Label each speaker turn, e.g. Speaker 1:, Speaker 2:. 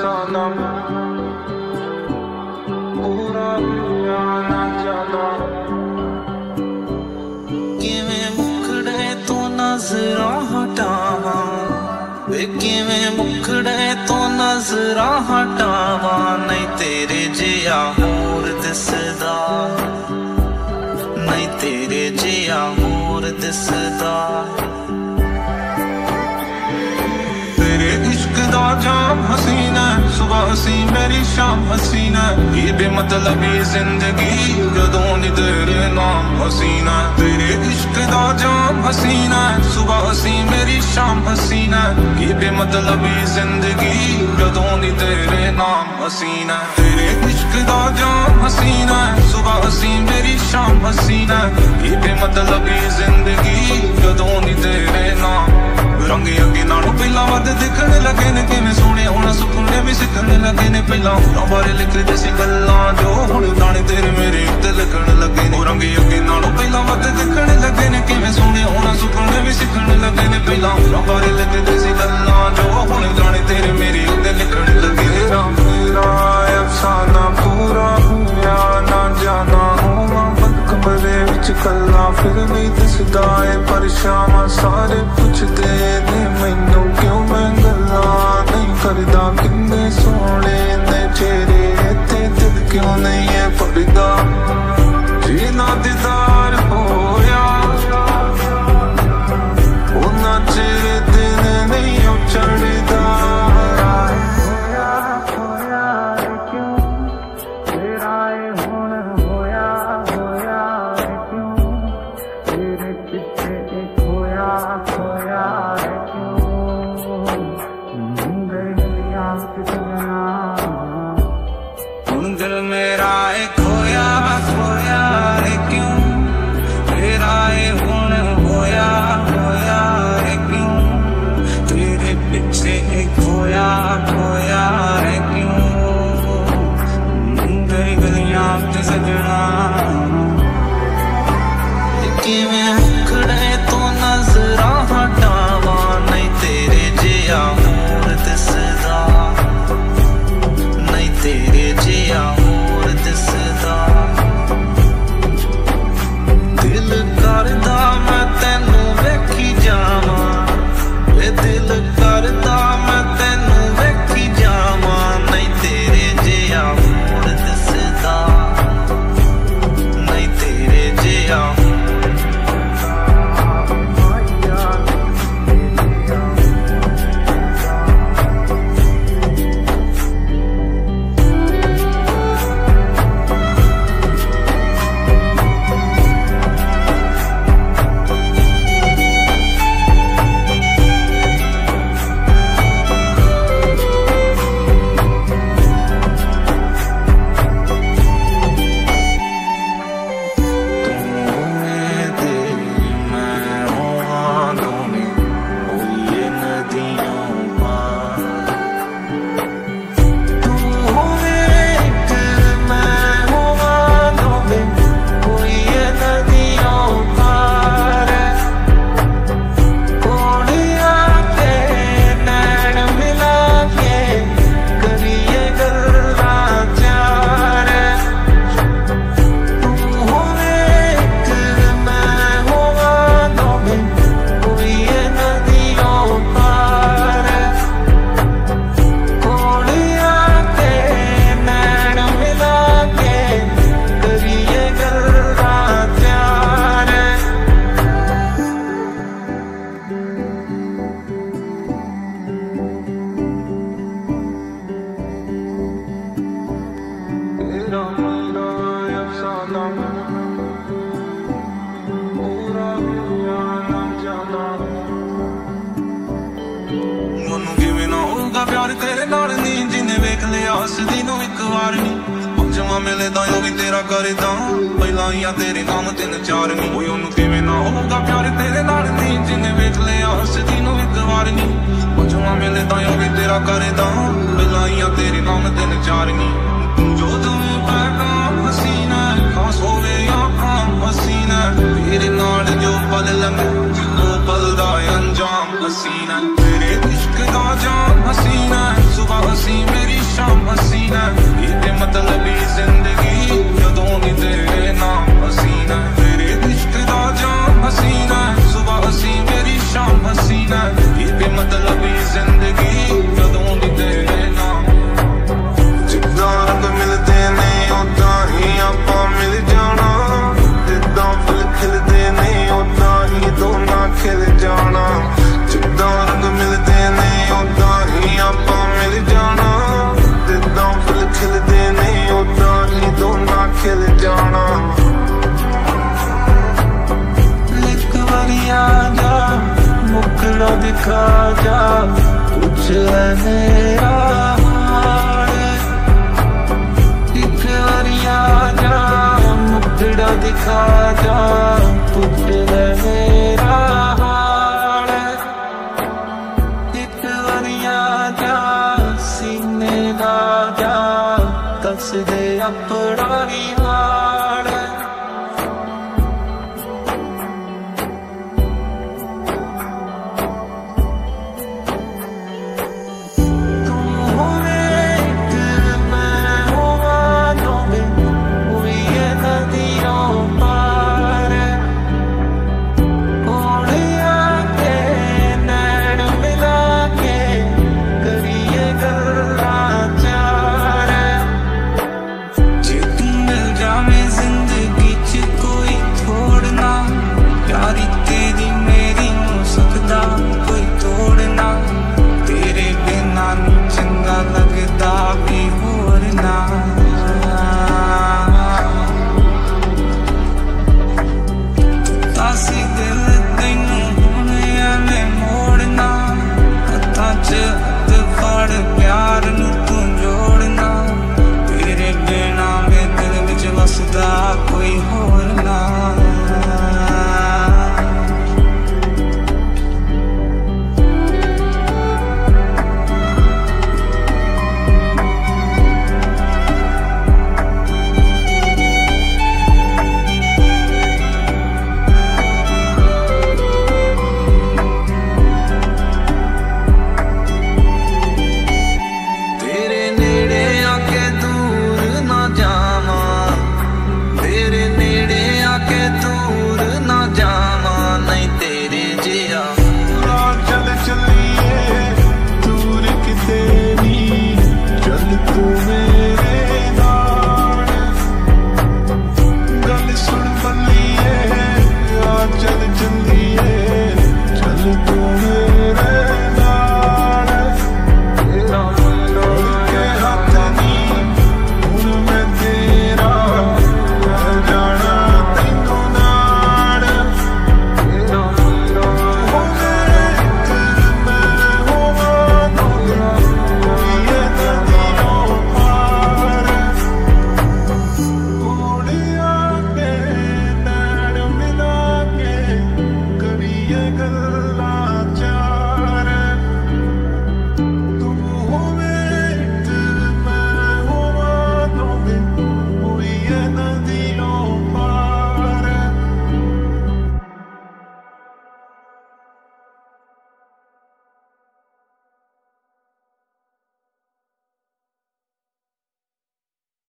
Speaker 1: अफसाना पूरा आना जाना किवें मुखड़े तो नजरा हटावा वे किवें मुखड़े तो नजरा हटावा नहीं तेरे जिया होर दिसदा नहीं तेरे जिया होर दिसदा तेरे इश्क दा जाम हसीना सुबह हसी मेरी शाम हसीना ये बेमतलबी जिंदगी जदों नी तेरे नाम हसीना तेरे इश्क दा जाम हसीना सुबह हसी मेरी शाम हसीना ये बेमतलबी जिंदगी जदों नी तेरे नाम हसीना तेरे इश्क दा जाम हसीना सुबह हसी मेरी शाम हसीना ये बेमतलबी जिंदगी जदों नी तेरे नाम रंग अगे नालों पहला वध दिखने लगे ने किवें सोहणे होना सुपने भी सिखने लगे ने पहला होरां बारे लिखदे सी गल्लां जो हुण गाने तेरे मेरे उत्ते लगन लगे ने रंग अगे नालों पहला वध दिखने लगे ने किवें सोहणे होना सुपने भी सिखने लगे ने पहला होरां बारे लिखदे सी गल्लां जो हुण गाने तेरे मेरे उत्ते लगन लगे मेरा अफसाना पूरा होया ना जाना होवां बंद कमरे विच कल्ला फिर भी दिसदा ऐ परेशान सारे पुछदे ने मैनू क्यों मैं गल्लां नहीं करदा किन्ने सोहणे ने चेहरे ते दिल क्यों नहीं है पड़दा जीना दीदार होया उन्ना चेहरे दिन नहीं चढ़दा दिल मेरा एक खोया खोया रे क्यों मेरा हुण होया होया रे क्यों तेरे पीछे एक खोया खोया रे क्यों तेरी गलियां ते सजना किवें मुखड़े तो नजरा हटावा नहीं तेरे जिया होर दिसदा नहीं तेरे जिया होर दिसदा दिल करदा मैं तैनू वेखी जावां वे दिल करदा मैं तैनू वेखी जावां नहीं तेरे जिया होर दिसदा नहीं तेरे जिया प्यार तेरे नाल नी जिन्ने वेख लिया हसदी नू एक वार नी जमा मिले दा भी तेरा करदा पहला ही तेरे नाम 3-4 नी कोई ओनू किवें ना होगा प्यार तेरे नाल नी जिन्ने वेख लिया हसदी नू एक वार नी जमा मिले दा भी तेरा करदा पहला ही तेरे नाम 3-4 नी जो तुम्हें पैगाम हसीना खास होवे या आम हसीना तेरे नाल जो पल लंघे वो पल दा अंजाम हसीना तेरे इश्क दा जाम हसीना सुबह हसी मेरी जाना। एक बारी आ जा मुखड़ा दिखा जा, कुछ है मेरा हाल। एक बारी आ जा मुखड़ा दिखा जा, कुछ